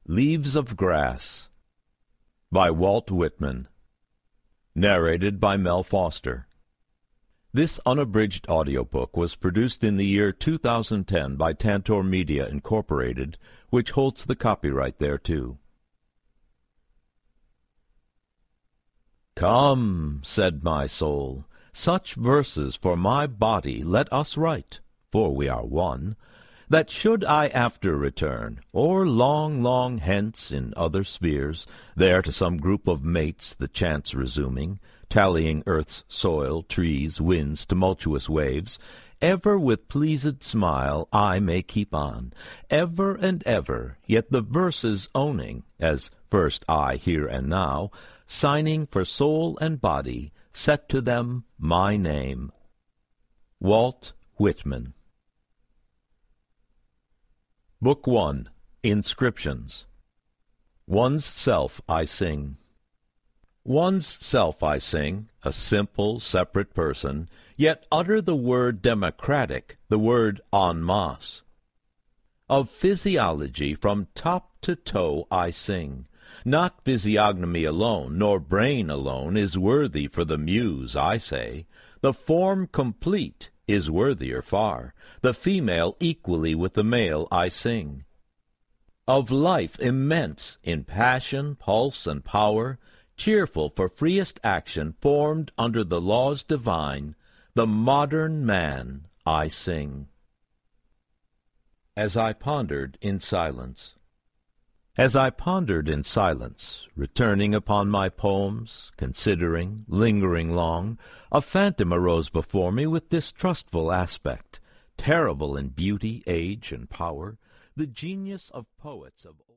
Leaves of Grass by Walt Whitman. Narrated by Mel Foster. This unabridged audiobook was produced in the year 2010 by Tantor Media, Incorporated, which holds the copyright thereto. "Come," said my soul, "such verses for my body let us write, for we are one, that should I after return, or long, long hence in other spheres, there to some group of mates the chance resuming, tallying earth's soil, trees, winds, tumultuous waves, ever with pleased smile I may keep on, ever and ever, yet the verses owning, as first I here and now, signing for soul and body, set to them my name." Walt Whitman. Book 1. Inscriptions. One's Self I Sing. One's self I sing, a simple, separate person, yet utter the word democratic, the word en masse. Of physiology from top to toe I sing. Not physiognomy alone, nor brain alone, is worthy for the muse, I say. The form complete is worthier far, the female equally with the male I sing. Of life immense, in passion, pulse, and power, cheerful for freest action, formed under the laws divine, the modern man I sing. As I pondered in silence. As I pondered in silence, returning upon my poems, considering, lingering long, a phantom arose before me with distrustful aspect, terrible in beauty, age, and power, the genius of poets of